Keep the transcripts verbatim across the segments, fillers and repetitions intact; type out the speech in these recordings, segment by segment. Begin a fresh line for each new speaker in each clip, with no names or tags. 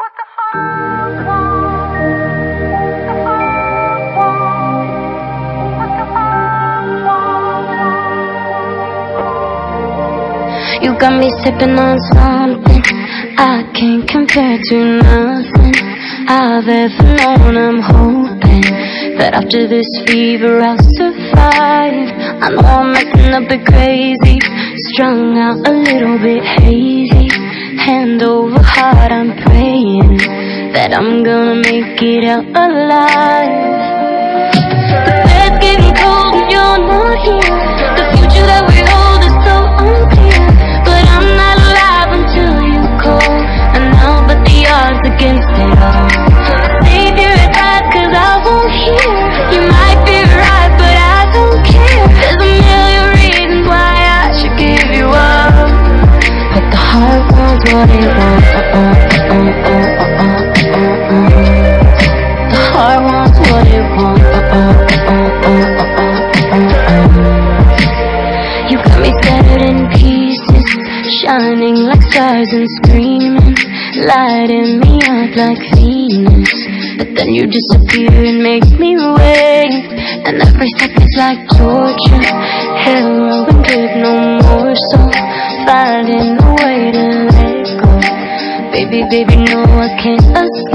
You got me sipping on something I can't compare to nothing I've ever known. I'm hoping that after this fever I'll survive. I know I'm messing up it crazy, strung out a little bit hazy. Hand over heart, I'm praying that I'm gonna make it out alive. The bed's getting cold and you're not here. The future that we hold is so unclear, but I'm not alive until you call. And now but the odds against it all. Save your advice cause I won't hear. You might be right but I don't care. There's a million reasons why I should give you up, but the heart wants what it wants. uh, uh, uh, uh, uh, uh, uh, uh. The heart wants what it wants. uh, uh, uh, uh, uh, uh, uh, uh. You got me scattered in pieces, shining like stars and screaming, lighting me up like Venus. But then you disappear and make me wait, and every second's like torture. Hell and good no more, so finding a way to let go. Baby, baby, no, I can't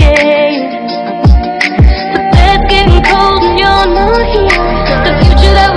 escape. The bed's getting cold and you're not here. The future that